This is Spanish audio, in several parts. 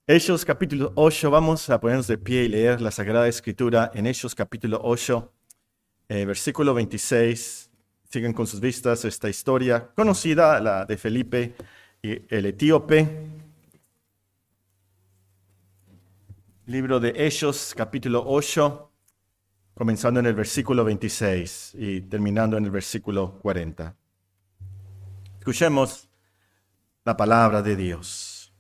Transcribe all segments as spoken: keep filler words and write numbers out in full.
Hechos capítulo ocho, vamos a ponernos de pie y leer la Sagrada Escritura en Hechos capítulo ocho, eh, versículo veintiséis. Sigan con sus vistas esta historia conocida, la de Felipe y el etíope. Libro de Hechos capítulo ocho, comenzando en el versículo veintiséis y terminando en el versículo cuarenta. Escuchemos la palabra de Dios.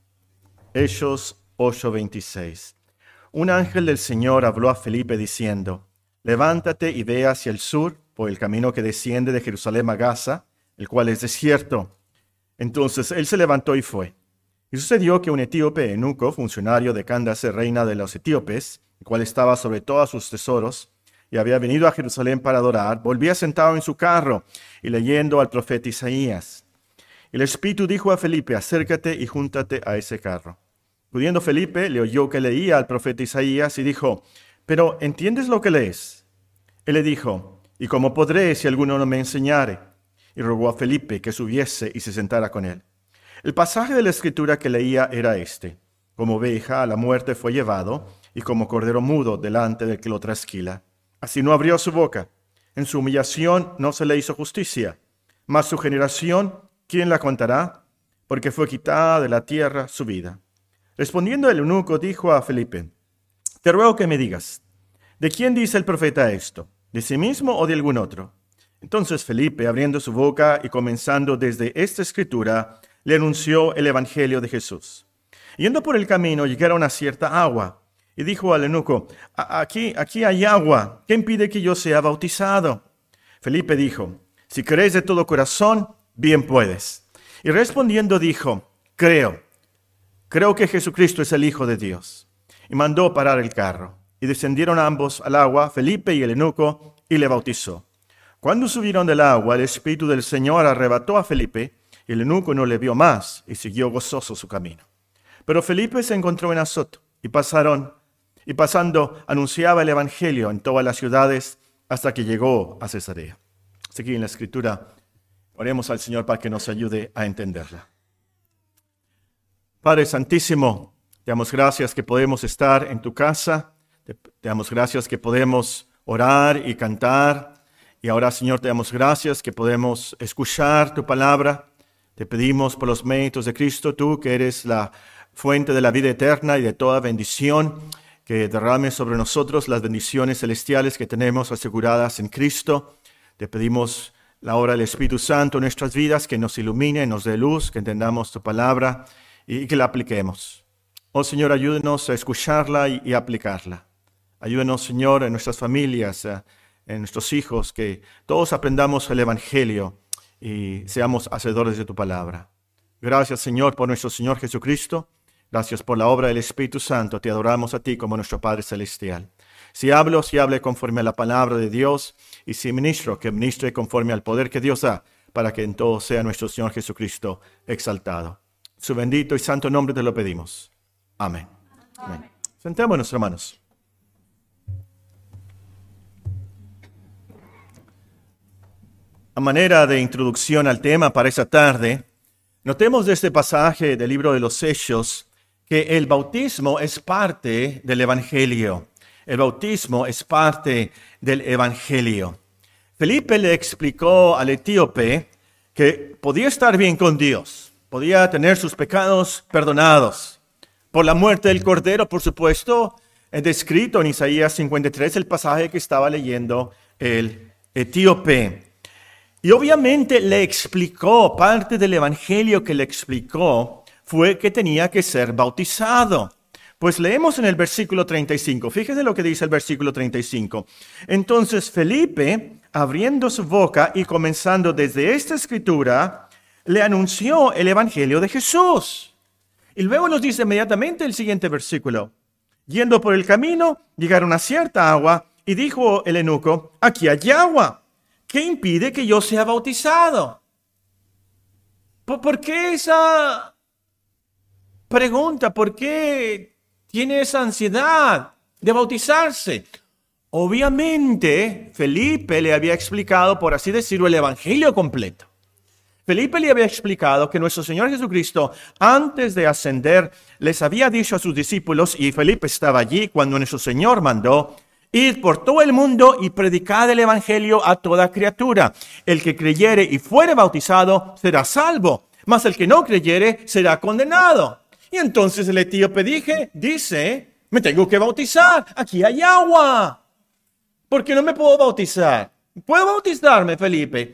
Hechos ocho veintiséis. Un ángel del Señor habló a Felipe diciendo: levántate y ve hacia el sur por el camino que desciende de Jerusalén a Gaza, el cual es desierto. Entonces él se levantó y fue. Y sucedió que un etíope eunuco, funcionario de Candace, reina de los etíopes, el cual estaba sobre todos sus tesoros, y había venido a Jerusalén para adorar, volvía sentado en su carro y leyendo al profeta Isaías. El Espíritu dijo a Felipe: acércate y júntate a ese carro. Pudiendo Felipe, le oyó que leía al profeta Isaías y dijo: ¿pero entiendes lo que lees? Él le dijo: ¿y cómo podré si alguno no me enseñare? Y rogó a Felipe que subiese y se sentara con él. El pasaje de la Escritura que leía era este: como oveja a la muerte fue llevado, y como cordero mudo delante del que lo trasquila. Así no abrió su boca. En su humillación no se le hizo justicia. Mas su generación, ¿quién la contará? Porque fue quitada de la tierra su vida. Respondiendo el eunuco, dijo a Felipe: te ruego que me digas, ¿de quién dice el profeta esto? ¿De sí mismo o de algún otro? Entonces Felipe, abriendo su boca y comenzando desde esta escritura, le anunció el evangelio de Jesús. Yendo por el camino, llegaron a cierta agua, y dijo al eunuco: aquí, aquí hay agua, ¿qué impide que yo sea bautizado? Felipe dijo: si crees de todo corazón, bien puedes. Y respondiendo dijo: creo. Creo que Jesucristo es el Hijo de Dios. Y mandó parar el carro. Y descendieron ambos al agua, Felipe y el eunuco, y le bautizó. Cuando subieron del agua, el Espíritu del Señor arrebató a Felipe, y el eunuco no le vio más, y siguió gozoso su camino. Pero Felipe se encontró en Azoto, y pasaron, y pasando, anunciaba el Evangelio en todas las ciudades, hasta que llegó a Cesarea. Aquí en la Escritura, oremos al Señor para que nos ayude a entenderla. Padre Santísimo, te damos gracias que podemos estar en tu casa, te, te damos gracias que podemos orar y cantar, y ahora, Señor, te damos gracias que podemos escuchar tu palabra. Te pedimos por los méritos de Cristo, tú que eres la fuente de la vida eterna y de toda bendición, que derrames sobre nosotros las bendiciones celestiales que tenemos aseguradas en Cristo. Te pedimos la obra del Espíritu Santo en nuestras vidas, que nos ilumine, nos dé luz, que entendamos tu palabra y que la apliquemos. Oh Señor, ayúdenos a escucharla y, y aplicarla. Ayúdenos, Señor, en nuestras familias, en nuestros hijos, que todos aprendamos el Evangelio y seamos hacedores de tu palabra. Gracias, Señor, por nuestro Señor Jesucristo. Gracias por la obra del Espíritu Santo. Te adoramos a ti como nuestro Padre Celestial. Si hablo, si hable conforme a la palabra de Dios, y si ministro, que ministre conforme al poder que Dios da, para que en todo sea nuestro Señor Jesucristo exaltado. Su bendito y santo nombre te lo pedimos. Amén. Amén. Sentémonos, hermanos. A manera de introducción al tema para esta tarde, notemos de este pasaje del libro de los Hechos que el bautismo es parte del Evangelio. El bautismo es parte del Evangelio. Felipe le explicó al etíope que podía estar bien con Dios. Podía tener sus pecados perdonados. Por la muerte del Cordero, por supuesto, es descrito en Isaías cincuenta y tres, el pasaje que estaba leyendo el etíope. Y obviamente le explicó, parte del evangelio que le explicó fue que tenía que ser bautizado. Pues leemos en el versículo treinta y cinco, fíjese lo que dice el versículo treinta y cinco. Entonces Felipe, abriendo su boca y comenzando desde esta escritura, le anunció el evangelio de Jesús. Y luego nos dice inmediatamente el siguiente versículo. Yendo por el camino, llegaron a cierta agua, y dijo el eunuco: aquí hay agua, ¿qué impide que yo sea bautizado? ¿Por, ¿por qué esa pregunta? ¿Por qué tiene esa ansiedad de bautizarse? Obviamente, Felipe le había explicado, por así decirlo, el evangelio completo. Felipe le había explicado que nuestro Señor Jesucristo, antes de ascender, les había dicho a sus discípulos, y Felipe estaba allí cuando nuestro Señor mandó: id por todo el mundo y predicad el evangelio a toda criatura. El que creyere y fuere bautizado será salvo, mas el que no creyere será condenado. Y entonces el etíope dije, dice, me tengo que bautizar, aquí hay agua. ¿Por qué no me puedo bautizar? ¿Puedo bautizarme, Felipe?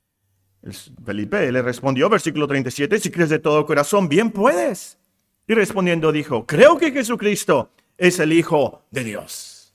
Felipe le respondió, versículo treinta y siete, si crees de todo corazón, bien puedes. Y respondiendo dijo, creo que Jesucristo es el Hijo de Dios.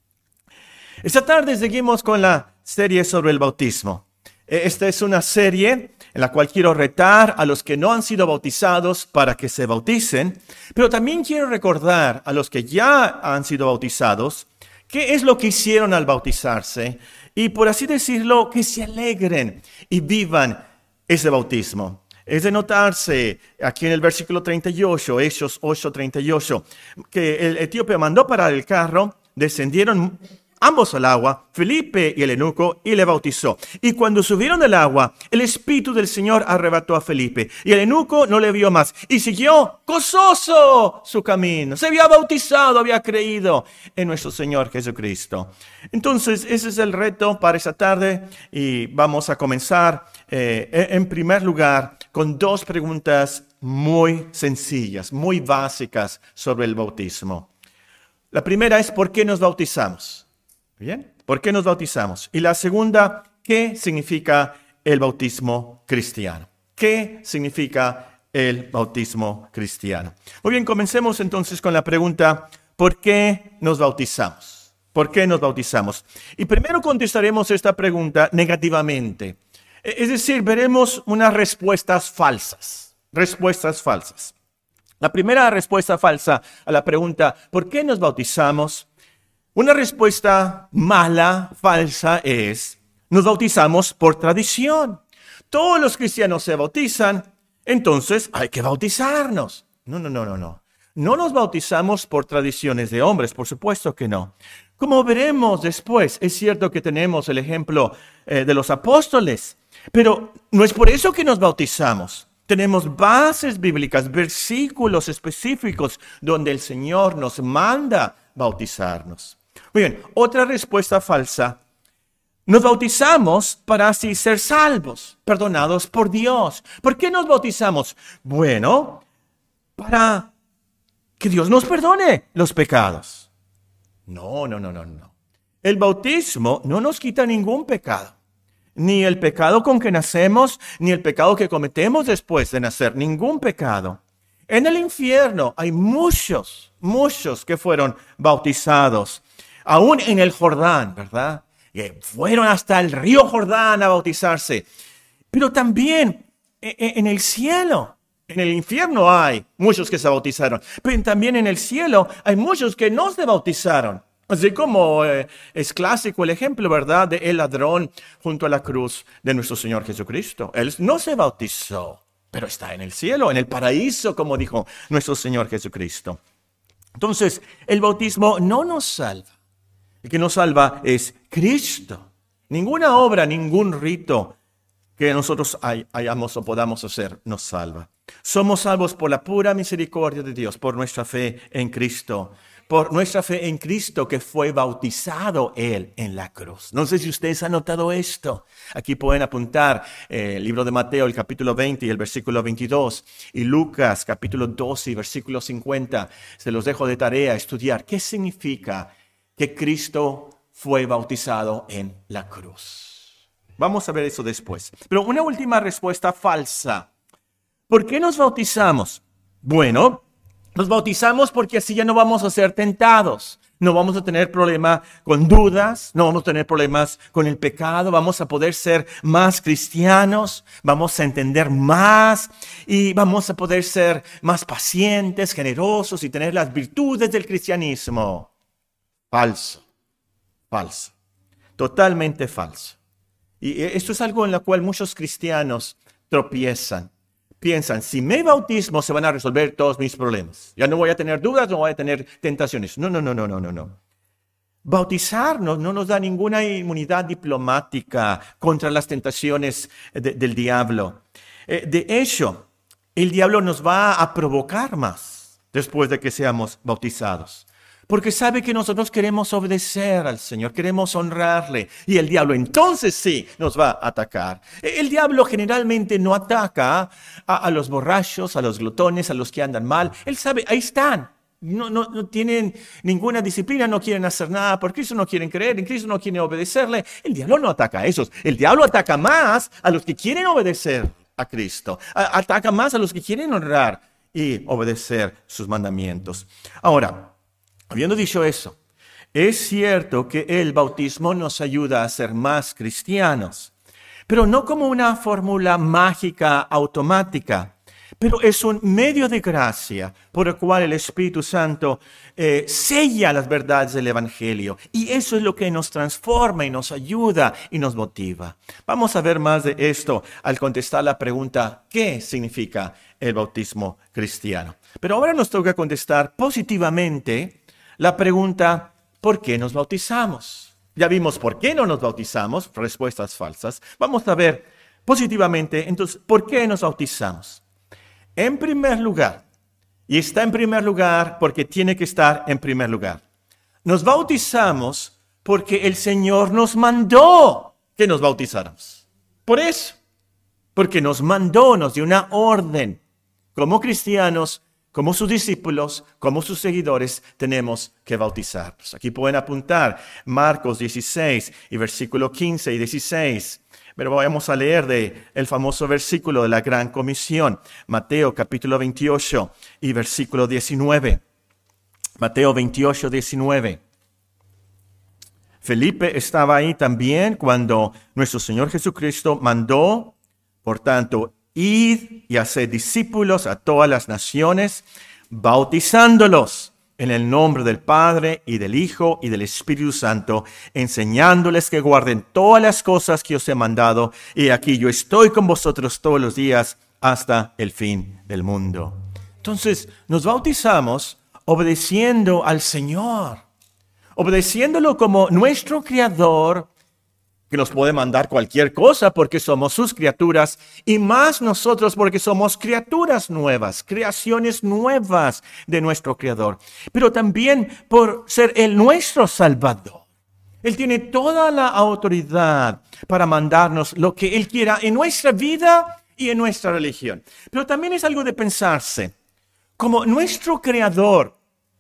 Esta tarde seguimos con la serie sobre el bautismo. Esta es una serie en la cual quiero retar a los que no han sido bautizados para que se bauticen, pero también quiero recordar a los que ya han sido bautizados qué es lo que hicieron al bautizarse y, por así decirlo, que se alegren y vivan ese bautismo. Es de notarse aquí en el versículo treinta y ocho, Hechos ocho, treinta y ocho, que el etíope mandó parar el carro, descendieron ambos al agua, Felipe y el eunuco, y le bautizó. Y cuando subieron del agua, el Espíritu del Señor arrebató a Felipe, y el eunuco no le vio más, y siguió gozoso su camino. Se había bautizado, había creído en nuestro Señor Jesucristo. Entonces, ese es el reto para esta tarde, y vamos a comenzar, eh, en primer lugar, con dos preguntas muy sencillas, muy básicas sobre el bautismo. La primera es, ¿por qué nos bautizamos? Bien, ¿por qué nos bautizamos? Y la segunda, ¿qué significa el bautismo cristiano? ¿Qué significa el bautismo cristiano? Muy bien, comencemos entonces con la pregunta, ¿por qué nos bautizamos? ¿Por qué nos bautizamos? Y primero contestaremos esta pregunta negativamente. Es decir, veremos unas respuestas falsas. Respuestas falsas. La primera respuesta falsa a la pregunta, ¿por qué nos bautizamos? Una respuesta mala, falsa, es, nos bautizamos por tradición. Todos los cristianos se bautizan, entonces hay que bautizarnos. No, no, no, no, no. No nos bautizamos por tradiciones de hombres, por supuesto que no. Como veremos después, es cierto que tenemos el ejemplo eh, de los apóstoles, pero no es por eso que nos bautizamos. Tenemos bases bíblicas, versículos específicos donde el Señor nos manda bautizarnos. Muy bien, otra respuesta falsa. Nos bautizamos para así ser salvos, perdonados por Dios. ¿Por qué nos bautizamos? Bueno, para que Dios nos perdone los pecados. No, no, no, no, no. El bautismo no nos quita ningún pecado. Ni el pecado con que nacemos, ni el pecado que cometemos después de nacer. Ningún pecado. En el infierno hay muchos, muchos que fueron bautizados. Aún en el Jordán, ¿verdad? Que fueron hasta el río Jordán a bautizarse. Pero también en el cielo, en el infierno hay muchos que se bautizaron. Pero también en el cielo hay muchos que no se bautizaron. Así como eh, es clásico el ejemplo, ¿verdad? De el ladrón junto a la cruz de nuestro Señor Jesucristo. Él no se bautizó, pero está en el cielo, en el paraíso, como dijo nuestro Señor Jesucristo. Entonces, el bautismo no nos salva. El que nos salva es Cristo. Ninguna obra, ningún rito que nosotros hay, hayamos o podamos hacer nos salva. Somos salvos por la pura misericordia de Dios, por nuestra fe en Cristo. Por nuestra fe en Cristo que fue bautizado Él en la cruz. No sé si ustedes han notado esto. Aquí pueden apuntar eh, el libro de Mateo, el capítulo veinte y el versículo veintidós. Y Lucas, capítulo doce y versículo cincuenta. Se los dejo de tarea estudiar. ¿Qué significa que Cristo fue bautizado en la cruz? Vamos a ver eso después. Pero una última respuesta falsa. ¿Por qué nos bautizamos? Bueno, nos bautizamos porque así ya no vamos a ser tentados. No vamos a tener problema con dudas, no vamos a tener problemas con el pecado, vamos a poder ser más cristianos, vamos a entender más y vamos a poder ser más pacientes, generosos y tener las virtudes del cristianismo. Falso, falso, totalmente falso. Y esto es algo en lo cual muchos cristianos tropiezan. Piensan, si me bautismo se van a resolver todos mis problemas. Ya no voy a tener dudas, no voy a tener tentaciones. No, no, no, no, no, no, no. Bautizarnos no nos da ninguna inmunidad diplomática contra las tentaciones de, del diablo. Eh, de hecho, el diablo nos va a provocar más después de que seamos bautizados. Porque sabe que nosotros queremos obedecer al Señor, queremos honrarle. Y el diablo entonces sí nos va a atacar. El diablo generalmente no ataca a, a los borrachos, a los glotones, a los que andan mal. Él sabe, ahí están. No, no, no tienen ninguna disciplina, no quieren hacer nada por Cristo, no quieren creer en Cristo, no quieren obedecerle. El diablo no ataca a esos. El diablo ataca más a los que quieren obedecer a Cristo. A, ataca más a los que quieren honrar y obedecer sus mandamientos. Ahora, habiendo dicho eso, es cierto que el bautismo nos ayuda a ser más cristianos, pero no como una fórmula mágica automática, pero es un medio de gracia por el cual el Espíritu Santo eh, sella las verdades del Evangelio. Y eso es lo que nos transforma y nos ayuda y nos motiva. Vamos a ver más de esto al contestar la pregunta, ¿qué significa el bautismo cristiano? Pero ahora nos toca contestar positivamente la pregunta, ¿por qué nos bautizamos? Ya vimos por qué no nos bautizamos, respuestas falsas. Vamos a ver positivamente, entonces, ¿por qué nos bautizamos? En primer lugar, y está en primer lugar porque tiene que estar en primer lugar, nos bautizamos porque el Señor nos mandó que nos bautizáramos. Por eso, porque nos mandó, nos dio una orden. Como cristianos, como sus discípulos, como sus seguidores, tenemos que bautizarnos. Aquí pueden apuntar Marcos dieciséis y versículo quince y dieciséis. Pero vamos a leer de el famoso versículo de la Gran Comisión. Mateo capítulo veintiocho y versículo diecinueve. Mateo veintiocho, diecinueve. Felipe estaba ahí también cuando nuestro Señor Jesucristo mandó, por tanto, id y haced discípulos a todas las naciones, bautizándolos en el nombre del Padre y del Hijo y del Espíritu Santo, enseñándoles que guarden todas las cosas que os he mandado. Y aquí yo estoy con vosotros todos los días hasta el fin del mundo. Entonces nos bautizamos obedeciendo al Señor, obedeciéndolo como nuestro Creador, que nos puede mandar cualquier cosa porque somos sus criaturas, y más nosotros porque somos criaturas nuevas, creaciones nuevas de nuestro Creador, pero también por ser el nuestro Salvador. Él tiene toda la autoridad para mandarnos lo que Él quiera en nuestra vida y en nuestra religión. Pero también es algo de pensarse, como nuestro Creador,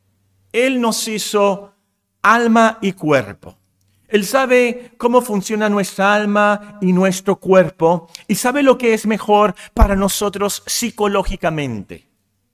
Él nos hizo alma y cuerpo. Él sabe cómo funciona nuestra alma y nuestro cuerpo y sabe lo que es mejor para nosotros psicológicamente.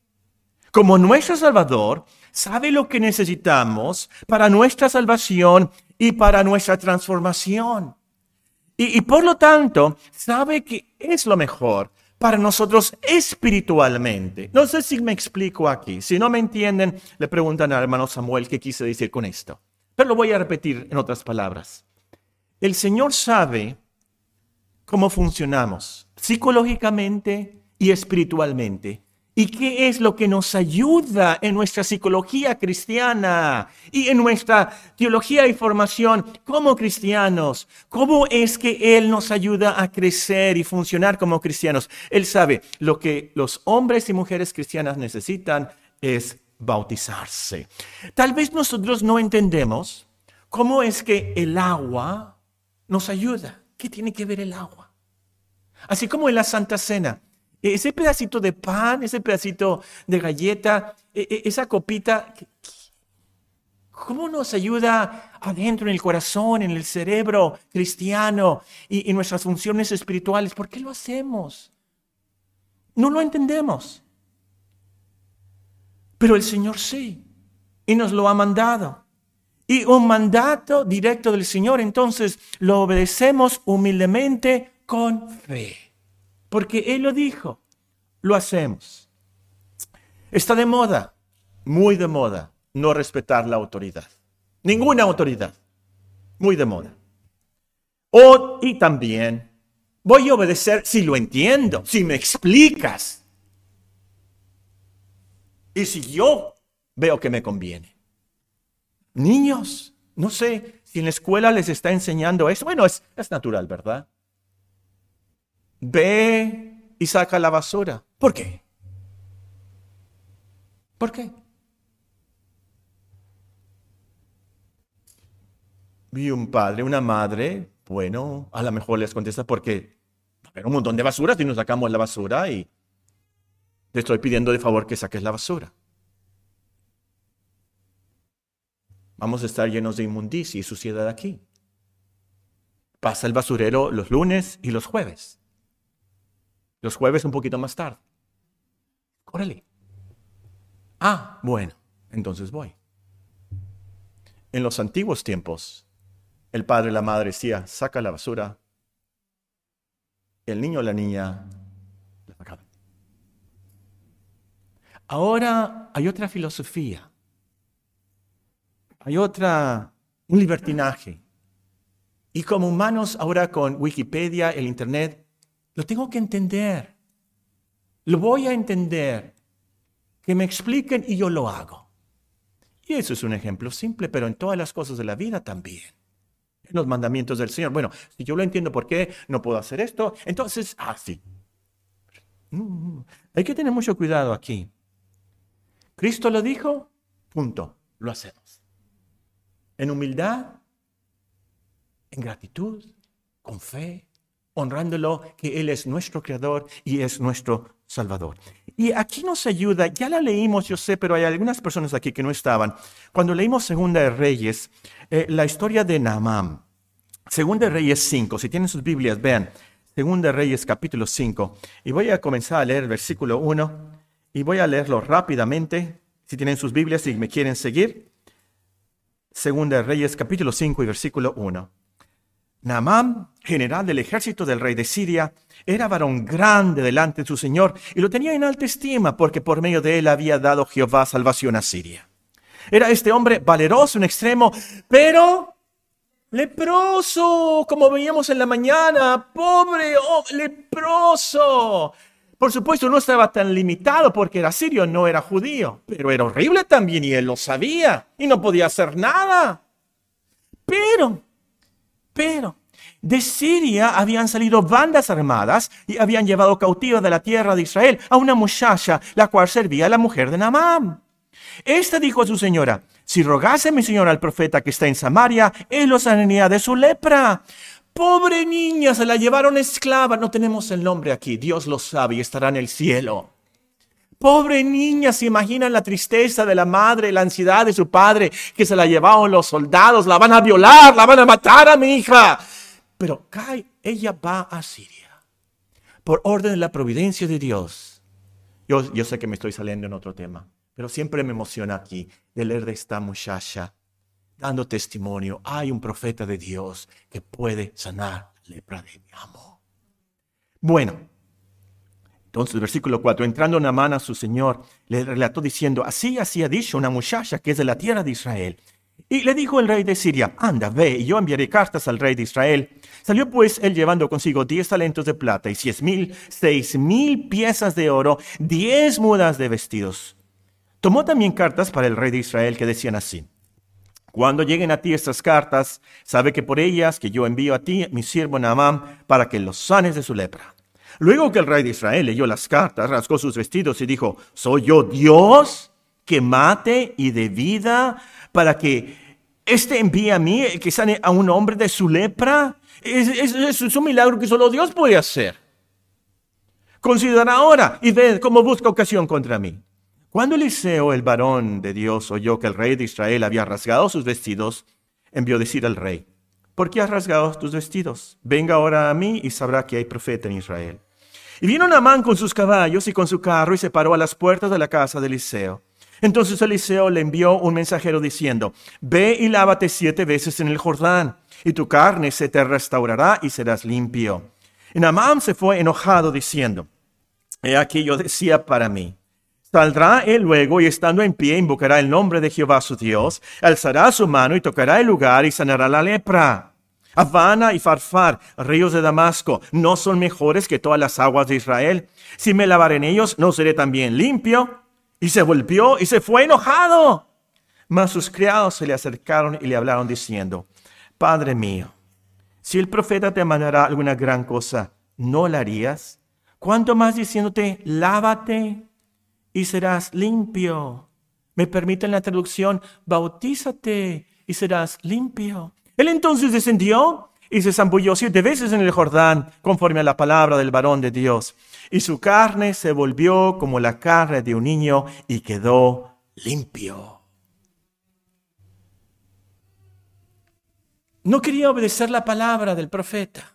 Como nuestro Salvador, sabe lo que necesitamos para nuestra salvación y para nuestra transformación. Y, y por lo tanto, sabe que es lo mejor para nosotros espiritualmente. No sé si me explico aquí. Si no me entienden, le preguntan al hermano Samuel qué quise decir con esto. Pero lo voy a repetir en otras palabras. El Señor sabe cómo funcionamos psicológicamente y espiritualmente. ¿Y qué es lo que nos ayuda en nuestra psicología cristiana y en nuestra teología y formación como cristianos? ¿Cómo es que Él nos ayuda a crecer y funcionar como cristianos? Él sabe lo que los hombres y mujeres cristianas necesitan es bautizarse. Tal vez nosotros no entendemos cómo es que el agua nos ayuda. ¿Qué tiene que ver el agua? Así como en la Santa Cena, ese pedacito de pan, ese pedacito de galleta, esa copita, ¿cómo nos ayuda adentro en el corazón, en el cerebro cristiano y en nuestras funciones espirituales? ¿Por qué lo hacemos? No lo entendemos. Pero el Señor sí, y nos lo ha mandado. Y un mandato directo del Señor, entonces lo obedecemos humildemente con fe. Porque Él lo dijo, lo hacemos. Está de moda, muy de moda, no respetar la autoridad. Ninguna autoridad, muy de moda. O, y también, voy a obedecer si lo entiendo, si me explicas. Y si yo veo que me conviene. Niños, no sé si en la escuela les está enseñando eso. Bueno, es, es natural, ¿verdad? Ve y saca la basura. ¿Por qué? ¿Por qué? Y un padre, una madre, bueno, a lo mejor les contesta porque va a haber un montón de basura si nos sacamos la basura y te estoy pidiendo de favor que saques la basura. Vamos a estar llenos de inmundicia y suciedad aquí. Pasa el basurero los lunes y los jueves. Los jueves un poquito más tarde. Órale. Ah, bueno, entonces voy. En los antiguos tiempos, el padre y la madre decía, saca la basura. El niño o la niña la sacaban. Ahora hay otra filosofía. Hay otra, un libertinaje. Y como humanos ahora con Wikipedia, el Internet, lo tengo que entender. Lo voy a entender. Que me expliquen y yo lo hago. Y eso es un ejemplo simple, pero en todas las cosas de la vida también. En los mandamientos del Señor. Bueno, si yo lo entiendo por qué no puedo hacer esto, entonces, ah, sí. Mm, hay que tener mucho cuidado aquí. Cristo lo dijo, punto, lo hacemos. En humildad, en gratitud, con fe, honrándolo que Él es nuestro Creador y es nuestro Salvador. Y aquí nos ayuda, ya la leímos, yo sé, pero hay algunas personas aquí que no estaban. Cuando leímos Segunda de Reyes, eh, la historia de Naamán, Segunda de Reyes cinco, si tienen sus Biblias, vean, Segunda de Reyes capítulo cinco, y voy a comenzar a leer el versículo uno, y voy a leerlo rápidamente, si tienen sus Biblias y me quieren seguir. Segunda de Reyes capítulo cinco y versículo uno. Naamán, general del ejército del rey de Siria, era varón grande delante de su señor y lo tenía en alta estima porque por medio de él había dado Jehová salvación a Siria. Era este hombre valeroso en extremo, pero leproso, como veíamos en la mañana, pobre, oh, leproso. Por supuesto no estaba tan limitado porque era sirio, no era judío, pero era horrible también y él lo sabía y no podía hacer nada. Pero... Pero de Siria habían salido bandas armadas y habían llevado cautiva de la tierra de Israel a una muchacha, la cual servía a la mujer de Naamán. Esta dijo a su señora, si rogase mi señora al profeta que está en Samaria, él lo sanaría de su lepra. Pobre niña, se la llevaron esclava. No tenemos el nombre aquí, Dios lo sabe y estará en el cielo. Pobre niña, ¿se imaginan la tristeza de la madre, la ansiedad de su padre, que se la llevaron los soldados, la van a violar, la van a matar a mi hija? Pero cae, ella va a Siria, por orden de la providencia de Dios. Yo, yo sé que me estoy saliendo en otro tema, pero siempre me emociona aquí de leer de esta muchacha, dando testimonio. Hay un profeta de Dios que puede sanar la lepra de mi amo. Bueno. Entonces, versículo cuatro, entrando Naamán a su señor, le relató diciendo, así así ha dicho una muchacha que es de la tierra de Israel. Y le dijo el rey de Siria, anda, ve, y yo enviaré cartas al rey de Israel. Salió pues él llevando consigo diez talentos de plata y seis mil, seis mil piezas de oro, diez mudas de vestidos. Tomó también cartas para el rey de Israel que decían así, cuando lleguen a ti estas cartas, sabe que por ellas que yo envío a ti, mi siervo Naamán, para que los sanes de su lepra. Luego que el rey de Israel leyó las cartas, rasgó sus vestidos y dijo, ¿soy yo Dios que mate y dé vida para que éste envíe a mí, que sane a un hombre de su lepra? Es, es, es un milagro que solo Dios puede hacer. Considera ahora y ved cómo busca ocasión contra mí. Cuando Eliseo, el varón de Dios, oyó que el rey de Israel había rasgado sus vestidos, envió decir al rey, ¿por qué has rasgado tus vestidos? Venga ahora a mí y sabrá que hay profeta en Israel. Y vino Naamán con sus caballos y con su carro y se paró a las puertas de la casa de Eliseo. Entonces Eliseo le envió un mensajero diciendo, ve y lávate siete veces en el Jordán, y tu carne se te restaurará y serás limpio. Y Naamán se fue enojado diciendo, he aquí yo decía para mí, saldrá él luego y estando en pie invocará el nombre de Jehová su Dios, alzará su mano y tocará el lugar y sanará la lepra. Habana y Farfar, ríos de Damasco, ¿no son mejores que todas las aguas de Israel? Si me lavaré en ellos, ¿no seré también limpio? Y se volvió y se fue enojado. Mas sus criados se le acercaron y le hablaron diciendo, Padre mío, si el profeta te mandará alguna gran cosa, ¿no la harías? ¿Cuánto más diciéndote, lávate y serás limpio? Me permite la traducción, bautízate y serás limpio. Él entonces descendió y se zambulló siete veces en el Jordán, conforme a la palabra del varón de Dios. Y su carne se volvió como la carne de un niño y quedó limpio. No quería obedecer la palabra del profeta.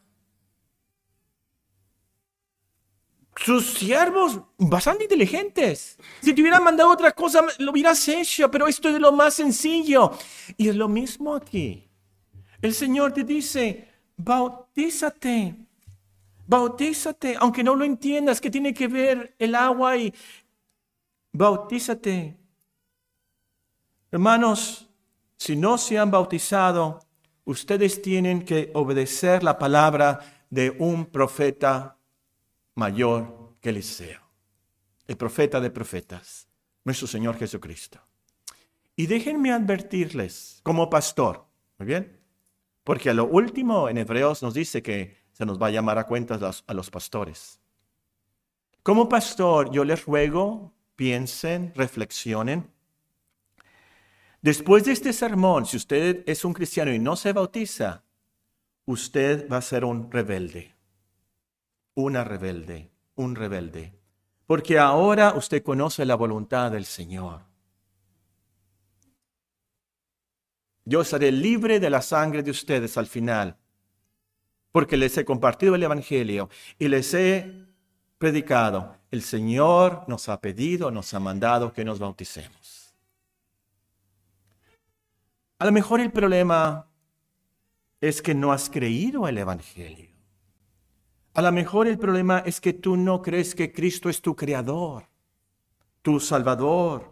Sus siervos, bastante inteligentes. Si te hubieran mandado otra cosa, lo hubieras hecho, pero esto es lo más sencillo. Y es lo mismo aquí. El Señor te dice, bautízate, bautízate, aunque no lo entiendas, ¿qué tiene que ver el agua y bautízate? Hermanos, si no se han bautizado, ustedes tienen que obedecer la palabra de un profeta mayor que Eliseo, el profeta de profetas, nuestro Señor Jesucristo. Y déjenme advertirles como pastor, ¿muy bien? Porque a lo último en Hebreos nos dice que se nos va a llamar a cuentas a los, a los pastores. Como pastor, yo les ruego, piensen, reflexionen. Después de este sermón, si usted es un cristiano y no se bautiza, usted va a ser un rebelde. Una rebelde, un rebelde. Porque ahora usted conoce la voluntad del Señor. Yo seré libre de la sangre de ustedes al final, porque les he compartido el Evangelio y les he predicado. El Señor nos ha pedido, nos ha mandado que nos bauticemos. A lo mejor el problema es que no has creído el Evangelio. A lo mejor el problema es que tú no crees que Cristo es tu Creador, tu Salvador.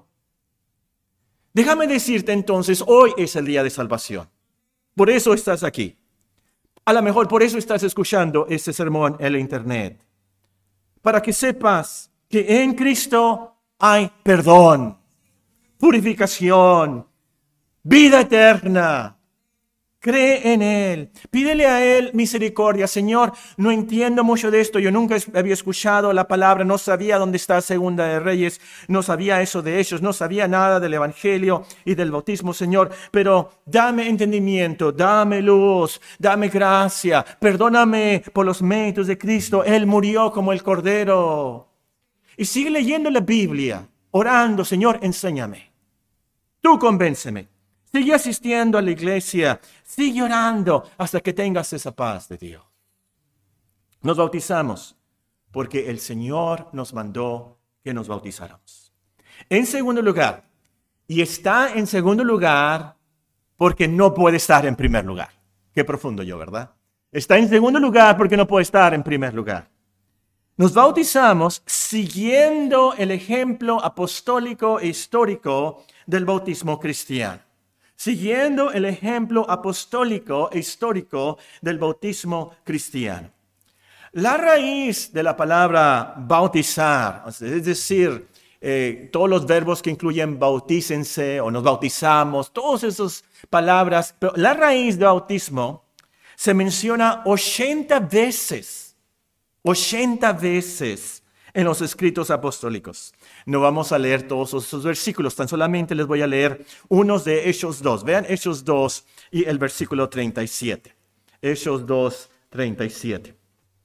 Déjame decirte entonces, hoy es el día de salvación. Por eso estás aquí. A lo mejor por eso estás escuchando este sermón en la internet. Para que sepas que en Cristo hay perdón, purificación, vida eterna. Cree en Él. Pídele a Él misericordia. Señor, no entiendo mucho de esto. Yo nunca había escuchado la palabra. No sabía dónde está Segunda de Reyes. No sabía eso de Hechos. No sabía nada del Evangelio y del bautismo, Señor. Pero dame entendimiento, dame luz, dame gracia. Perdóname por los méritos de Cristo. Él murió como el Cordero. Y sigue leyendo la Biblia, orando. Señor, enséñame. Tú convénceme. Sigue asistiendo a la iglesia, sigue orando hasta que tengas esa paz de Dios. Nos bautizamos porque el Señor nos mandó que nos bautizáramos. En segundo lugar, y está en segundo lugar porque no puede estar en primer lugar. Qué profundo yo, ¿verdad? Está en segundo lugar porque no puede estar en primer lugar. Nos bautizamos siguiendo el ejemplo apostólico e histórico del bautismo cristiano. Siguiendo el ejemplo apostólico e histórico del bautismo cristiano. La raíz de la palabra bautizar, es decir, eh, todos los verbos que incluyen bautícense o nos bautizamos, todas esas palabras, pero la raíz de bautismo se menciona ochenta veces, ochenta veces en los escritos apostólicos. No vamos a leer todos esos versículos, tan solamente les voy a leer unos de Hechos dos. Vean Hechos dos y el versículo treinta y siete. Hechos dos, treinta y siete.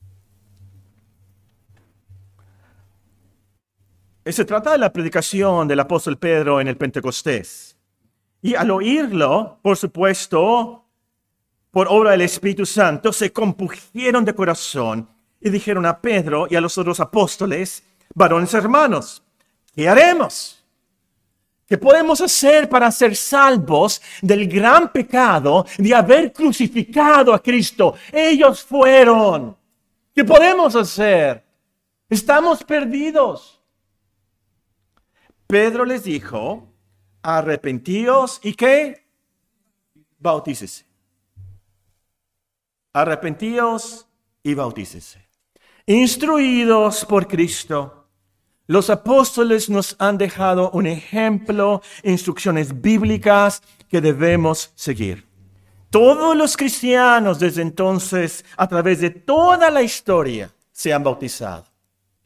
Se trata de la predicación del apóstol Pedro en el Pentecostés. Y al oírlo, por supuesto, por obra del Espíritu Santo, se compungieron de corazón y dijeron a Pedro y a los otros apóstoles: varones hermanos, ¿qué haremos? ¿Qué podemos hacer para ser salvos del gran pecado de haber crucificado a Cristo? Ellos fueron. ¿Qué podemos hacer? Estamos perdidos. Pedro les dijo: arrepentíos y ¿qué? Bautícese. Arrepentíos y bautícese. Instruidos por Cristo, los apóstoles nos han dejado un ejemplo, instrucciones bíblicas que debemos seguir. Todos los cristianos desde entonces, a través de toda la historia, se han bautizado.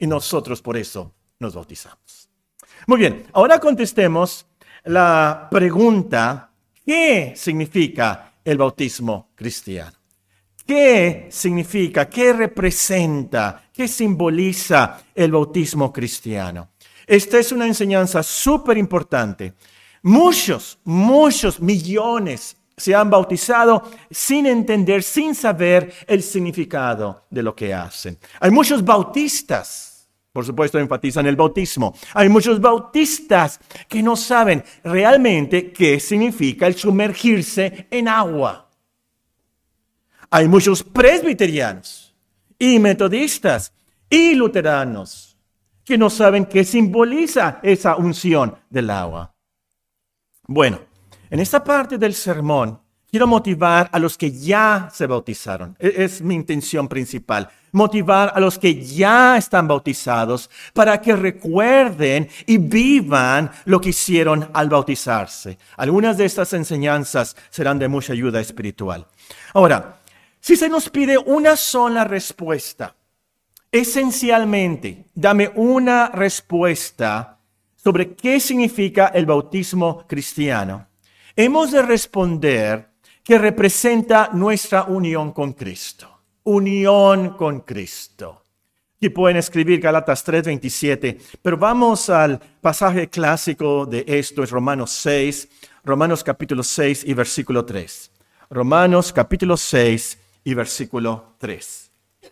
y nosotros por eso nos bautizamos. Muy bien, ahora contestemos la pregunta, ¿qué significa el bautismo cristiano? ¿Qué significa, qué representa, qué simboliza el bautismo cristiano? Esta es una enseñanza súper importante. Muchos, muchos millones se han bautizado sin entender, sin saber el significado de lo que hacen. Hay muchos bautistas, por supuesto enfatizan el bautismo. Hay muchos bautistas que no saben realmente qué significa el sumergirse en agua. Hay muchos presbiterianos y metodistas y luteranos que no saben qué simboliza esa unción del agua. Bueno, en esta parte del sermón quiero motivar a los que ya se bautizaron. Es mi intención principal, motivar a los que ya están bautizados para que recuerden y vivan lo que hicieron al bautizarse. Algunas de estas enseñanzas serán de mucha ayuda espiritual. Ahora, si se nos pide una sola respuesta, esencialmente, dame una respuesta sobre qué significa el bautismo cristiano. Hemos de responder que representa nuestra unión con Cristo. Unión con Cristo. Aquí pueden escribir Gálatas tres veintisiete, pero vamos al pasaje clásico de esto, es Romanos seis, Romanos capítulo seis y versículo tres. Romanos capítulo seis y versículo tres.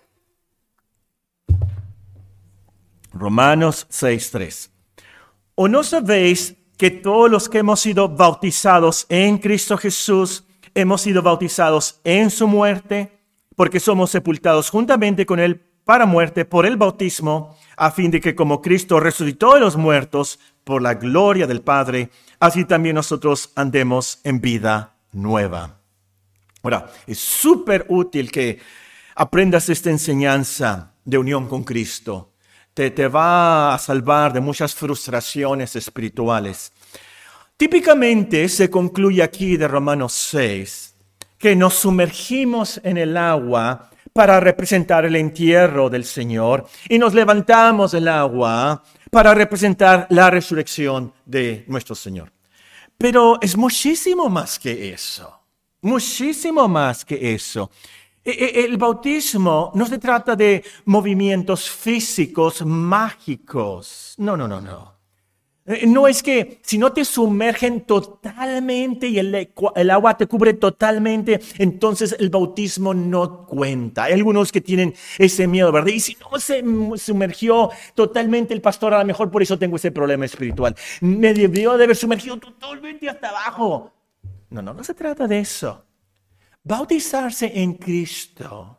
Romanos seis tres. ¿O no sabéis que todos los que hemos sido bautizados en Cristo Jesús, hemos sido bautizados en su muerte? Porque somos sepultados juntamente con él para muerte por el bautismo, a fin de que como Cristo resucitó de los muertos por la gloria del Padre, así también nosotros andemos en vida nueva. Ahora, es súper útil que aprendas esta enseñanza de unión con Cristo. Te, te va a salvar de muchas frustraciones espirituales. Típicamente se concluye aquí de Romanos seis que nos sumergimos en el agua para representar el entierro del Señor y nos levantamos del agua para representar la resurrección de nuestro Señor. Pero es muchísimo más que eso. Muchísimo más que eso. El bautismo no se trata de movimientos físicos mágicos. No, no, no, no. No es que si no te sumergen totalmente y el, el agua te cubre totalmente, entonces el bautismo no cuenta. Hay algunos que tienen ese miedo, ¿verdad? Y si no se sumergió totalmente el pastor, a lo mejor por eso tengo ese problema espiritual. Me debió de haber sumergido totalmente hasta abajo. No, no, no se trata de eso. Bautizarse en Cristo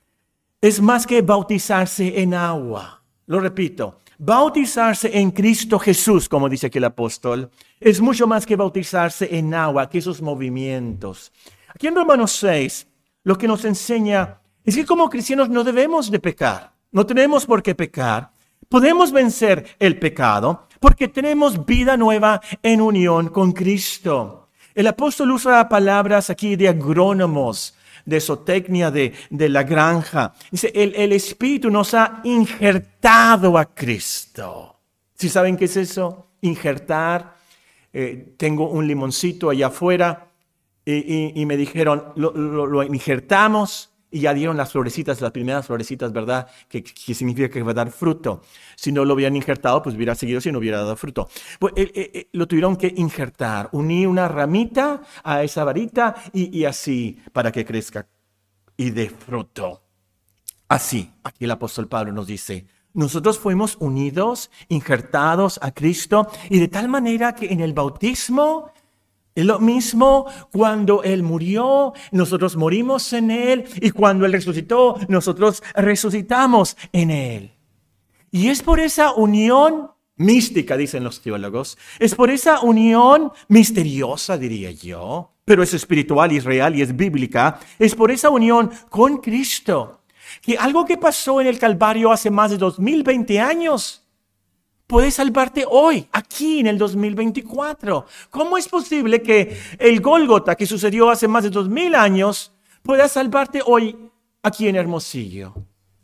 es más que bautizarse en agua. Lo repito, bautizarse en Cristo Jesús, como dice aquí el apóstol, es mucho más que bautizarse en agua, que esos movimientos. Aquí en Romanos seis, lo que nos enseña es que como cristianos no debemos de pecar. No tenemos por qué pecar. Podemos vencer el pecado porque tenemos vida nueva en unión con Cristo. El apóstol usa palabras aquí de agrónomos, de zootecnia, de, de la granja. Dice, el, el Espíritu nos ha injertado a Cristo. ¿Sí saben qué es eso? Injertar. Eh, tengo un limoncito allá afuera y, y, y me dijeron, lo, lo, lo injertamos y ya dieron las florecitas, las primeras florecitas, ¿verdad? Que, que significa que va a dar fruto. Si no lo hubieran injertado, pues hubiera seguido si no hubiera dado fruto. Pues, eh, eh, lo tuvieron que injertar, unir una ramita a esa varita y, y así para que crezca y dé fruto. Así, aquí el apóstol Pablo nos dice, nosotros fuimos unidos, injertados a Cristo y de tal manera que en el bautismo es lo mismo cuando Él murió, nosotros morimos en Él y cuando Él resucitó, nosotros resucitamos en Él. Y es por esa unión mística, dicen los teólogos, es por esa unión misteriosa, diría yo, pero es espiritual y es real y es bíblica, es por esa unión con Cristo, que algo que pasó en el Calvario hace más de dos mil veinte años, puede salvarte hoy, aquí en el dos mil veinticuatro. ¿Cómo es posible que el Gólgota que sucedió hace más de dos mil años pueda salvarte hoy aquí en Hermosillo?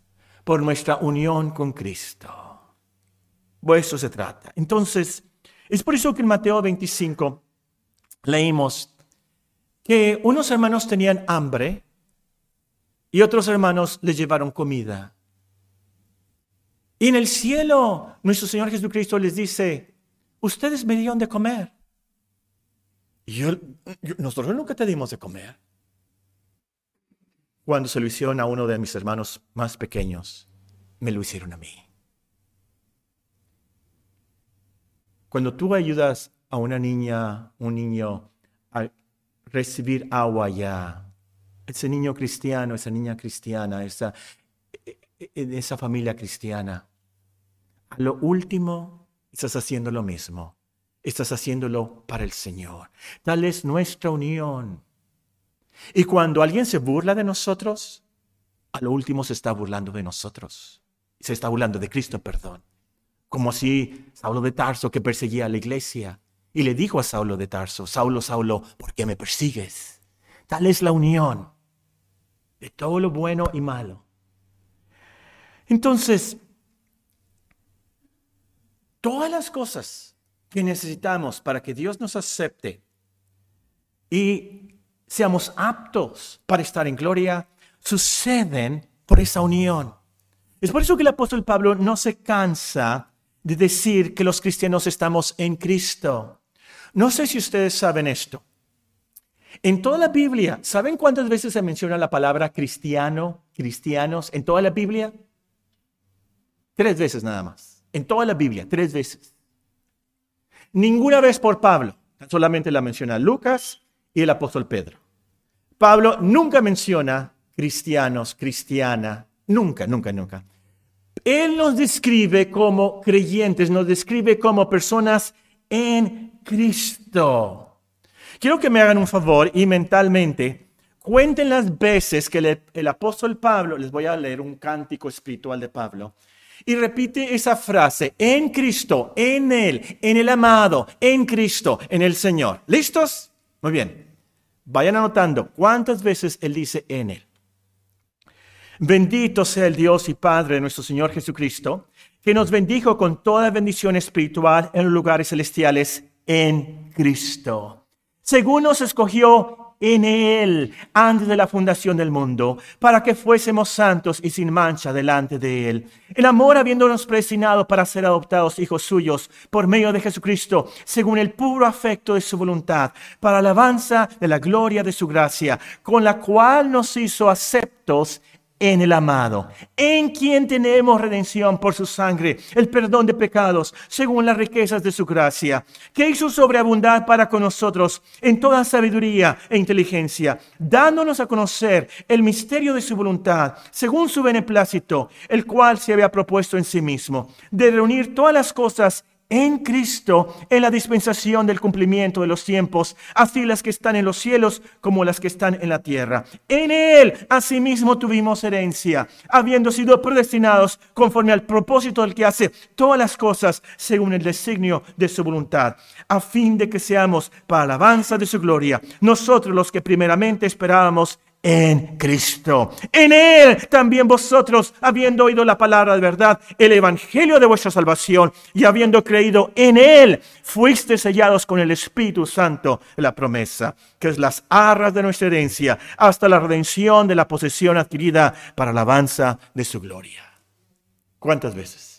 por nuestra unión con Cristo. De eso se trata. Entonces, es por eso que en Mateo veinticinco leímos que unos hermanos tenían hambre y otros hermanos les llevaron comida. Y en el cielo, nuestro Señor Jesucristo les dice, ustedes me dieron de comer. Y yo, yo, nosotros nunca te dimos de comer. Cuando se lo hicieron a uno de mis hermanos más pequeños, me lo hicieron a mí. Cuando tú ayudas a una niña, un niño, a recibir agua ya, ese niño cristiano, esa niña cristiana, esa, esa familia cristiana, a lo último estás haciendo lo mismo. Estás haciéndolo para el Señor. Tal es nuestra unión. Y cuando alguien se burla de nosotros, a lo último se está burlando de nosotros. Se está burlando de Cristo, perdón. Como así Saulo de Tarso, que perseguía a la iglesia, y le dijo a Saulo de Tarso, Saulo, Saulo, ¿por qué me persigues? Tal es la unión de todo lo bueno y malo. Entonces, todas las cosas que necesitamos para que Dios nos acepte y seamos aptos para estar en gloria, suceden por esa unión. Es por eso que el apóstol Pablo no se cansa de decir que los cristianos estamos en Cristo. No sé si ustedes saben esto. En toda la Biblia, ¿saben cuántas veces se menciona la palabra cristiano, cristianos en toda la Biblia? Tres veces nada más. En toda la Biblia, tres veces. Ninguna vez por Pablo, solamente la menciona Lucas y el apóstol Pedro. Pablo nunca menciona cristianos, cristiana, nunca, nunca, nunca. Él nos describe como creyentes, nos describe como personas en Cristo. Quiero que me hagan un favor y mentalmente cuenten las veces que le, el apóstol Pablo, les voy a leer un cántico espiritual de Pablo, y repite esa frase, en Cristo, en Él, en el amado, en Cristo, en el Señor. ¿Listos? Muy bien. Vayan anotando cuántas veces Él dice en Él. Bendito sea el Dios y Padre de nuestro Señor Jesucristo, que nos bendijo con toda bendición espiritual en los lugares celestiales en Cristo. Según nos escogió en Él antes de la fundación del mundo, para que fuésemos santos y sin mancha delante de Él. El amor habiéndonos predestinado para ser adoptados hijos suyos por medio de Jesucristo, según el puro afecto de su voluntad, para alabanza de la gloria de su gracia, con la cual nos hizo aceptos en el amado, en quien tenemos redención por su sangre, el perdón de pecados, según las riquezas de su gracia, que hizo sobreabundar para con nosotros en toda sabiduría e inteligencia, dándonos a conocer el misterio de su voluntad, según su beneplácito, el cual se había propuesto en sí mismo, de reunir todas las cosas en Cristo, en la dispensación del cumplimiento de los tiempos, así las que están en los cielos como las que están en la tierra. En Él, asimismo, tuvimos herencia, habiendo sido predestinados conforme al propósito del que hace todas las cosas según el designio de su voluntad, a fin de que seamos para alabanza de su gloria, nosotros los que primeramente esperábamos en Cristo. En Él también vosotros, habiendo oído la palabra de verdad, el evangelio de vuestra salvación, y habiendo creído en Él, fuisteis sellados con el Espíritu Santo de la promesa, que es las arras de nuestra herencia, hasta la redención de la posesión adquirida para alabanza de su gloria. ¿Cuántas veces?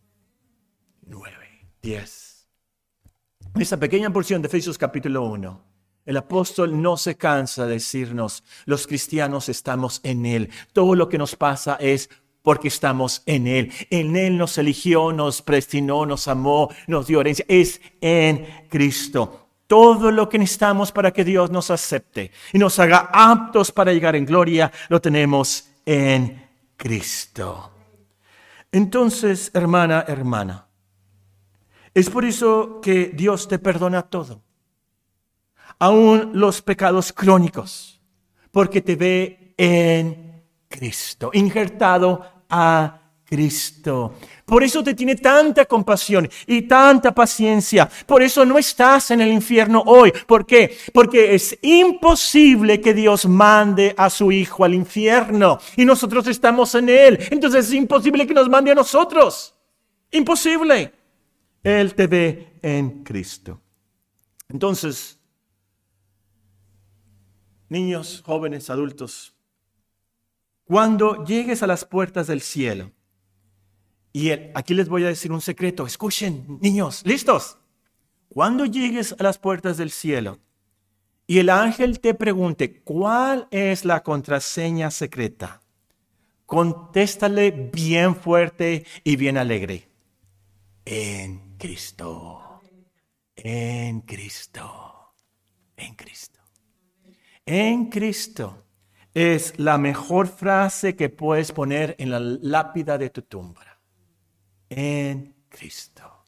Nueve, diez. Esa pequeña porción de Efesios capítulo uno. El apóstol no se cansa de decirnos, los cristianos estamos en Él. Todo lo que nos pasa es porque estamos en Él. En Él nos eligió, nos predestinó, nos amó, nos dio herencia. Es en Cristo. Todo lo que necesitamos para que Dios nos acepte y nos haga aptos para llegar en gloria, lo tenemos en Cristo. Entonces, hermana, hermana, es por eso que Dios te perdona todo. Aún los pecados crónicos, porque te ve en Cristo, injertado a Cristo. Por eso te tiene tanta compasión y tanta paciencia. Por eso no estás en el infierno hoy. ¿Por qué? Porque es imposible que Dios mande a su Hijo al infierno y nosotros estamos en Él. Entonces es imposible que nos mande a nosotros. Imposible. Él te ve en Cristo. Entonces, niños, jóvenes, adultos, cuando llegues a las puertas del cielo, y el, aquí les voy a decir un secreto, escuchen, niños, ¿listos? Cuando llegues a las puertas del cielo y el ángel te pregunte, ¿cuál es la contraseña secreta? Contéstale bien fuerte y bien alegre. En Cristo, en Cristo, en Cristo. En Cristo es la mejor frase que puedes poner en la lápida de tu tumba. En Cristo.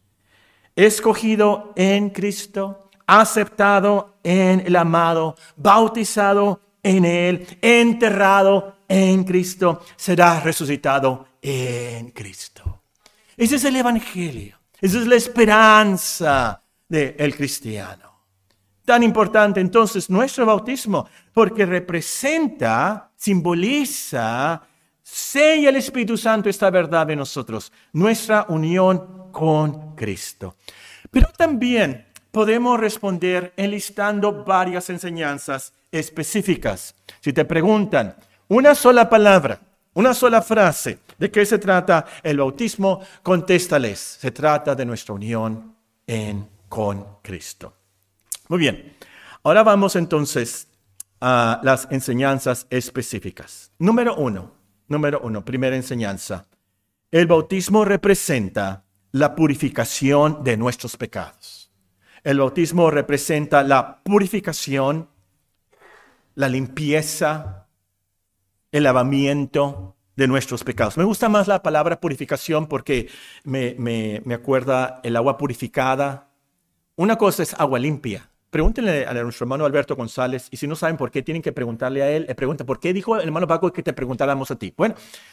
Escogido en Cristo, aceptado en el amado, bautizado en Él, enterrado en Cristo, será resucitado en Cristo. Ese es el Evangelio. Esa es la esperanza del cristiano. Tan importante entonces nuestro bautismo, porque representa, simboliza, sella el Espíritu Santo esta verdad de nosotros, nuestra unión con Cristo. Pero también podemos responder enlistando varias enseñanzas específicas. Si te preguntan una sola palabra, una sola frase, ¿de qué se trata el bautismo? Contéstales, se trata de nuestra unión en, con Cristo. Muy bien, ahora vamos entonces a las enseñanzas específicas. Número uno, número uno, primera enseñanza. El bautismo representa la purificación de nuestros pecados. El bautismo representa la purificación, la limpieza, el lavamiento de nuestros pecados. Me gusta más la palabra purificación porque me, me, me acuerda el agua purificada. Una cosa es agua limpia. Pregúntenle a nuestro hermano Alberto González, y si no saben por qué, tienen que preguntarle a él. Le pregunta, ¿por qué dijo el hermano Paco que te preguntáramos a ti? Bueno,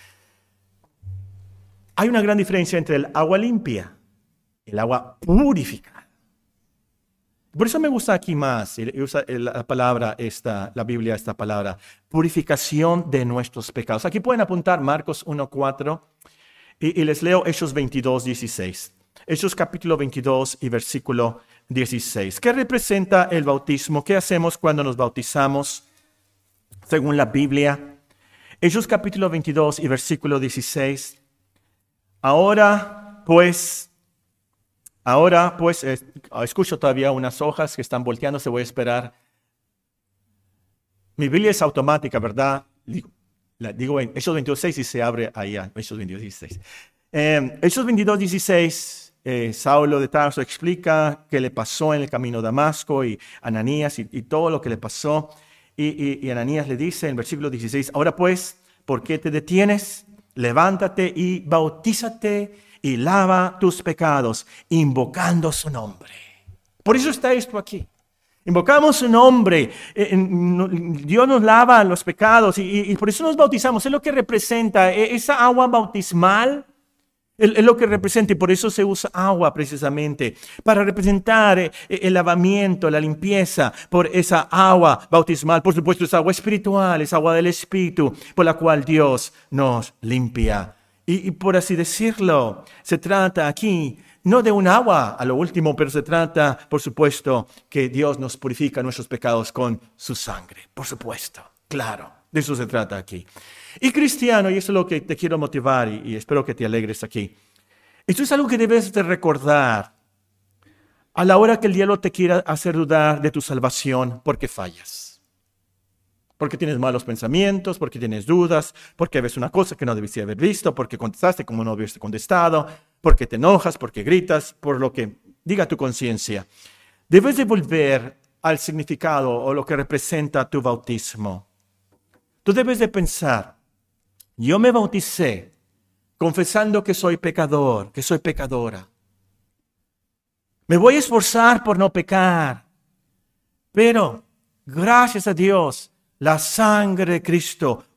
hay una gran diferencia entre el agua limpia y el agua purificada. Por eso me gusta aquí más, y usa la palabra, esta, la Biblia, esta palabra, purificación de nuestros pecados. Aquí pueden apuntar Marcos uno cuatro y, y les leo Hechos veintidós dieciséis. Hechos capítulo veintidós y versículo dieciséis. ¿Qué representa el bautismo? ¿Qué hacemos cuando nos bautizamos según la Biblia? Hechos capítulo veintidós y versículo dieciséis. Ahora pues, ahora pues, eh, escucho todavía unas hojas que están volteándose, voy a esperar. Mi Biblia es automática, ¿verdad? Digo, la, digo en Hechos veintidós seis y se abre ahí, Hechos veintidós dieciséis. Eh, Hechos veintidós dieciséis. Eh, Saulo de Tarso explica qué le pasó en el camino de Damasco y Ananías y, y todo lo que le pasó. Y, y, y Ananías le dice en versículo dieciséis, ahora pues, ¿por qué te detienes? Levántate y bautízate y lava tus pecados, invocando su nombre. Por eso está esto aquí. Invocamos su nombre. Eh, Dios nos lava los pecados y, y, y por eso nos bautizamos. Es lo que representa esa agua bautismal. Es lo que representa, y por eso se usa agua precisamente, para representar el lavamiento, la limpieza por esa agua bautismal. Por supuesto, es agua espiritual, es agua del Espíritu, por la cual Dios nos limpia. Y, y por así decirlo, se trata aquí no de un agua a lo último, pero se trata, por supuesto, que Dios nos purifica nuestros pecados con su sangre. Por supuesto, claro. De eso se trata aquí. Y cristiano, y eso es lo que te quiero motivar y, y espero que te alegres aquí. Esto es algo que debes de recordar a la hora que el diablo te quiera hacer dudar de tu salvación porque fallas. Porque tienes malos pensamientos, porque tienes dudas, porque ves una cosa que no debiste haber visto, porque contestaste como no hubieras contestado, porque te enojas, porque gritas, por lo que diga tu conciencia. Debes de volver al significado o lo que representa tu bautismo. Tú debes de pensar, yo me bauticé confesando que soy pecador, que soy pecadora. Me voy a esforzar por no pecar, pero gracias a Dios, la sangre de Cristo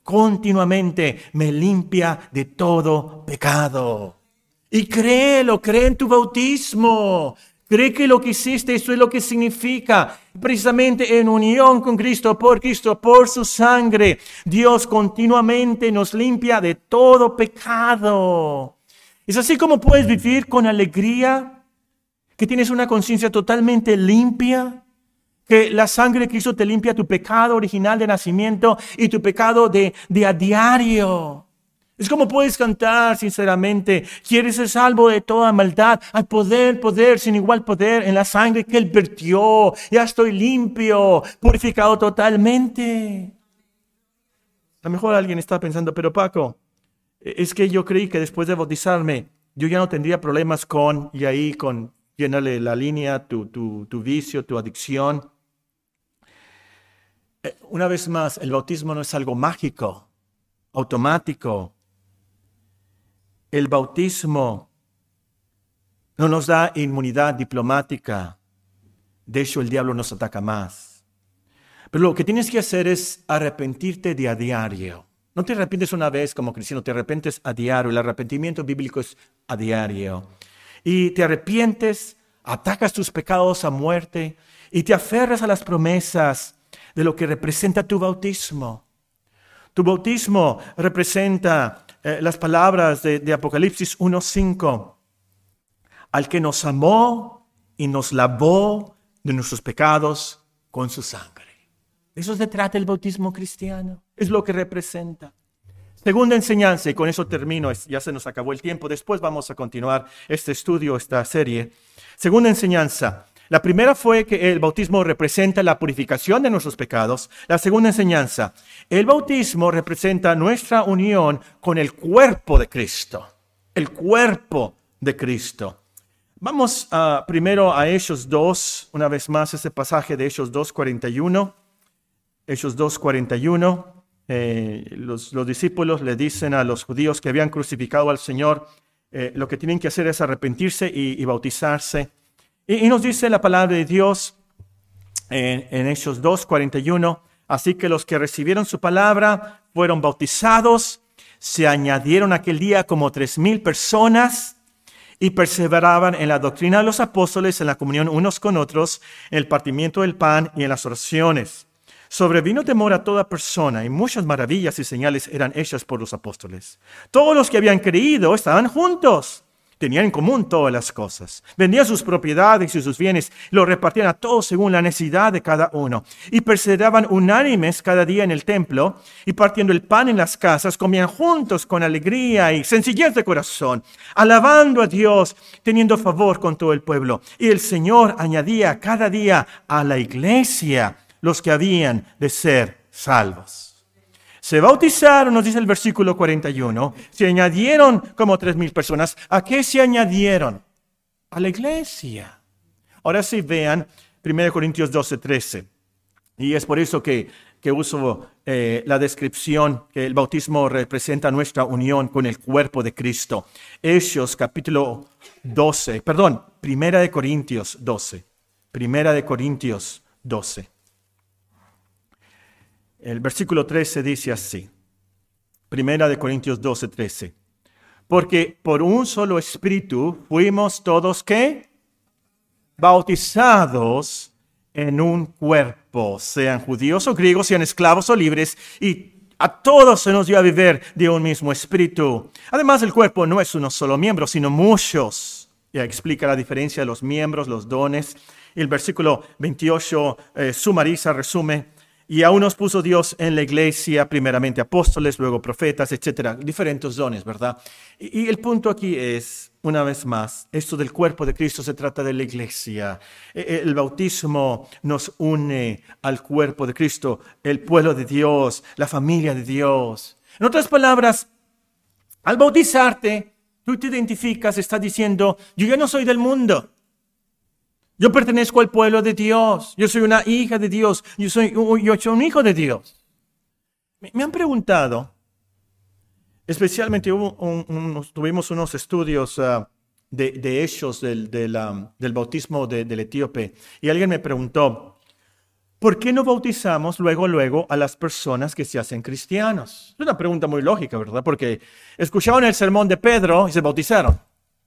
continuamente me limpia de todo pecado. Y créelo, cree en tu bautismo. Cree que lo que hiciste, eso es lo que significa. Precisamente en unión con Cristo, por Cristo, por su sangre, Dios continuamente nos limpia de todo pecado. Es así como puedes vivir con alegría, que tienes una conciencia totalmente limpia, que la sangre de Cristo te limpia tu pecado original de nacimiento y tu pecado de, de a diario. Es como puedes cantar sinceramente, quieres ser salvo de toda maldad. Hay poder, poder, sin igual poder en la sangre que Él vertió. Ya estoy limpio, purificado totalmente. A lo mejor alguien está pensando, pero Paco, es que yo creí que después de bautizarme, yo ya no tendría problemas con, y ahí con llenarle la línea, tu, tu, tu vicio, tu adicción. Una vez más, el bautismo no es algo mágico, automático. El bautismo no nos da inmunidad diplomática. De hecho, el diablo nos ataca más. Pero lo que tienes que hacer es arrepentirte de a diario. No te arrepientes una vez como cristiano, te arrepientes a diario. El arrepentimiento bíblico es a diario. Y te arrepientes, atacas tus pecados a muerte y te aferras a las promesas de lo que representa tu bautismo. Tu bautismo representa eh, las palabras de, de Apocalipsis uno cinco. Al que nos amó y nos lavó de nuestros pecados con su sangre. Eso se trata el bautismo cristiano. Es lo que representa. Segunda enseñanza, y con eso termino, ya se nos acabó el tiempo. Después vamos a continuar este estudio, esta serie. Segunda enseñanza. La primera fue que el bautismo representa la purificación de nuestros pecados. La segunda enseñanza, el bautismo representa nuestra unión con el cuerpo de Cristo. El cuerpo de Cristo. Vamos uh, primero a Hechos dos, una vez más ese pasaje de Hechos dos, cuarenta y uno. Hechos dos, cuarenta y uno. Eh, los, los discípulos le dicen a los judíos que habían crucificado al Señor, eh, lo que tienen que hacer es arrepentirse y, y bautizarse. Y nos dice la palabra de Dios en, en Hechos dos, cuarenta y uno. Así que los que recibieron su palabra fueron bautizados, se añadieron aquel día como tres mil personas y perseveraban en la doctrina de los apóstoles, en la comunión unos con otros, en el partimiento del pan y en las oraciones. Sobrevino temor a toda persona y muchas maravillas y señales eran hechas por los apóstoles. Todos los que habían creído estaban juntos. Tenían en común todas las cosas. Vendían sus propiedades y sus bienes, los repartían a todos según la necesidad de cada uno. Y perseveraban unánimes cada día en el templo, y partiendo el pan en las casas, comían juntos con alegría y sencillez de corazón, alabando a Dios, teniendo favor con todo el pueblo. Y el Señor añadía cada día a la iglesia los que habían de ser salvos. Se bautizaron, nos dice el versículo cuarenta y uno, se añadieron como tres mil personas. ¿A qué se añadieron? A la iglesia. Ahora sí vean primera Corintios doce, trece. Y es por eso que, que uso eh, la descripción que el bautismo representa nuestra unión con el cuerpo de Cristo. Hechos capítulo doce, perdón, primera de Corintios doce. Primera de Corintios doce. El versículo trece dice así, Primera de Corintios doce, trece. Porque por un solo espíritu fuimos todos, ¿qué? Bautizados en un cuerpo, sean judíos o griegos, sean esclavos o libres, y a todos se nos dio a vivir de un mismo espíritu. Además, el cuerpo no es uno solo miembro, sino muchos. Ya explica la diferencia de los miembros, los dones. Y el versículo veintiocho eh, sumariza, resume. Y a unos puso Dios en la iglesia, primeramente apóstoles, luego profetas, etcétera. Diferentes dones, ¿verdad? Y, y el punto aquí es, una vez más, esto del cuerpo de Cristo se trata de la iglesia. El bautismo nos une al cuerpo de Cristo, el pueblo de Dios, la familia de Dios. En otras palabras, al bautizarte, tú te identificas, estás diciendo, yo ya no soy del mundo. Yo pertenezco al pueblo de Dios. Yo soy una hija de Dios. Yo soy, yo soy un hijo de Dios. Me han preguntado, especialmente hubo un, un, tuvimos unos estudios uh, de, de hechos del, de la, del bautismo de, del etíope. Y alguien me preguntó, ¿por qué no bautizamos luego, luego a las personas que se hacen cristianos? Es una pregunta muy lógica, ¿verdad? Porque escucharon el sermón de Pedro y se bautizaron.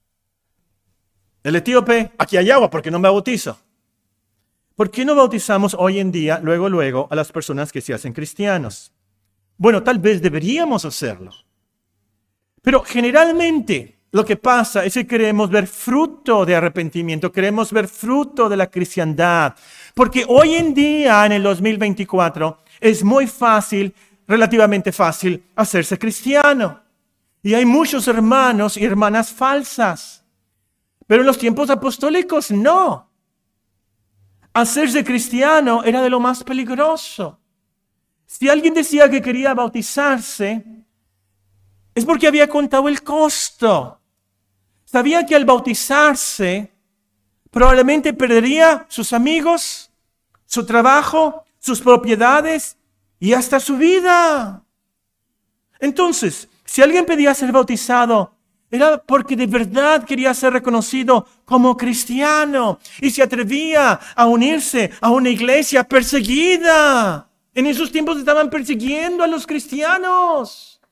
El etíope, aquí hay agua, ¿por qué no me bautizo? ¿Por qué no bautizamos hoy en día, luego, luego, a las personas que se hacen cristianos? Bueno, tal vez deberíamos hacerlo. Pero generalmente lo que pasa es que queremos ver fruto de arrepentimiento, queremos ver fruto de la cristiandad. Porque hoy en día, en el dos mil veinticuatro, es muy fácil, relativamente fácil, hacerse cristiano. Y hay muchos hermanos y hermanas falsas. Pero en los tiempos apostólicos no. Hacerse cristiano era de lo más peligroso. Si alguien decía que quería bautizarse, es porque había contado el costo. Sabía que al bautizarse, probablemente perdería sus amigos, su trabajo, sus propiedades y hasta su vida. Entonces, si alguien pedía ser bautizado, era porque de verdad quería ser reconocido como cristiano y se atrevía a unirse a una iglesia perseguida. En esos tiempos estaban persiguiendo a los cristianos.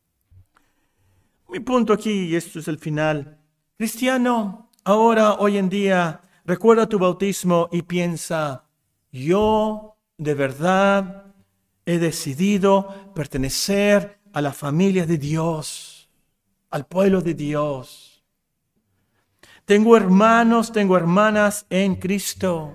Mi punto aquí, y esto es el final. Cristiano, ahora, hoy en día, recuerda tu bautismo y piensa, yo de verdad he decidido pertenecer a la familia de Dios, al pueblo de Dios. Tengo hermanos, tengo hermanas en Cristo.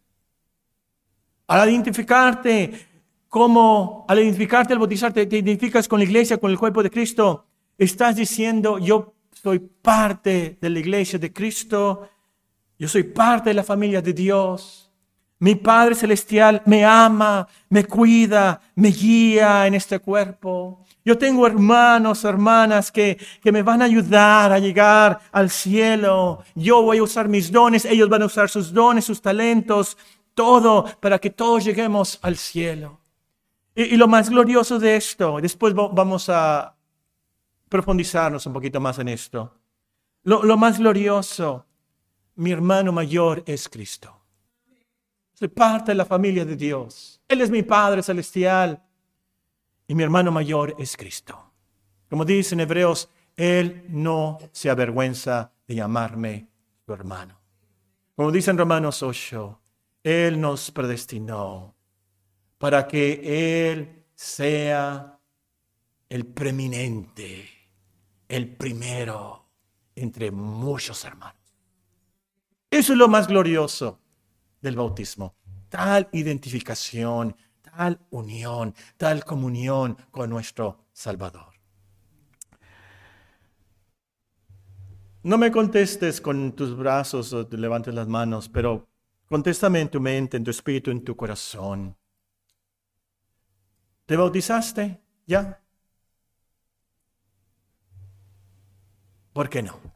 Al identificarte como, al identificarte, al bautizarte, te identificas con la iglesia, con el cuerpo de Cristo. Estás diciendo, yo soy parte de la iglesia de Cristo. Yo soy parte de la familia de Dios. Mi Padre Celestial me ama, me cuida, me guía en este cuerpo. Yo tengo hermanos, hermanas que, que me van a ayudar a llegar al cielo. Yo voy a usar mis dones, ellos van a usar sus dones, sus talentos, todo para que todos lleguemos al cielo. Y, y lo más glorioso de esto, después vamos a profundizarnos un poquito más en esto. Lo, lo más glorioso, mi hermano mayor es Cristo. Soy parte de la familia de Dios. Él es mi Padre Celestial. Y mi hermano mayor es Cristo. Como dice en Hebreos, Él no se avergüenza de llamarme su hermano. Como dice en Romanos ocho, Él nos predestinó para que Él sea el preeminente, el primero entre muchos hermanos. Eso es lo más glorioso del bautismo. Tal identificación, tal unión, tal comunión con nuestro Salvador. No me contestes con tus brazos o te levantes las manos, pero contéstame en tu mente, en tu espíritu, en tu corazón. ¿Te bautizaste ya? ¿Por qué no?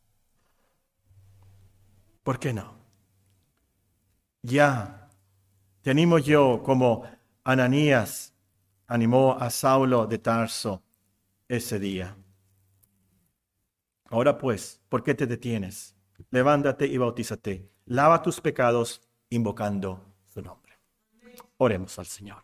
¿Por qué no? Ya, te animo yo como Ananías animó a Saulo de Tarso ese día. Ahora pues, ¿por qué te detienes? Levántate y bautízate. Lava tus pecados invocando su nombre. Oremos al Señor.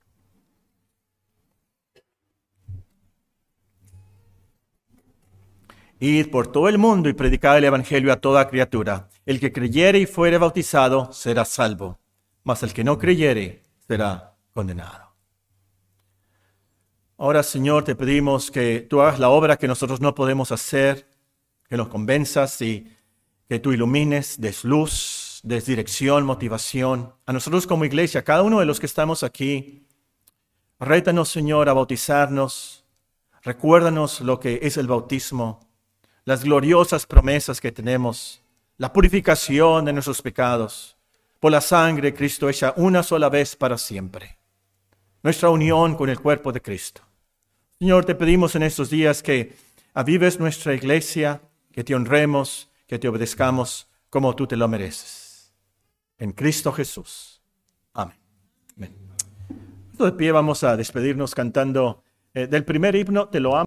Id por todo el mundo y predicad el evangelio a toda criatura. El que creyere y fuere bautizado será salvo, mas el que no creyere será condenado. Ahora, Señor, te pedimos que tú hagas la obra que nosotros no podemos hacer, que nos convenzas y que tú ilumines, des luz, des dirección, motivación. A nosotros como iglesia, cada uno de los que estamos aquí, rétanos, Señor, a bautizarnos. Recuérdanos lo que es el bautismo, las gloriosas promesas que tenemos, la purificación de nuestros pecados, por la sangre de Cristo hecha una sola vez para siempre. Nuestra unión con el cuerpo de Cristo. Señor, te pedimos en estos días que avives nuestra iglesia, que te honremos, que te obedezcamos como tú te lo mereces. En Cristo Jesús. Amén. Amén. De pie vamos a despedirnos cantando eh, del primer himno, Te lo amo.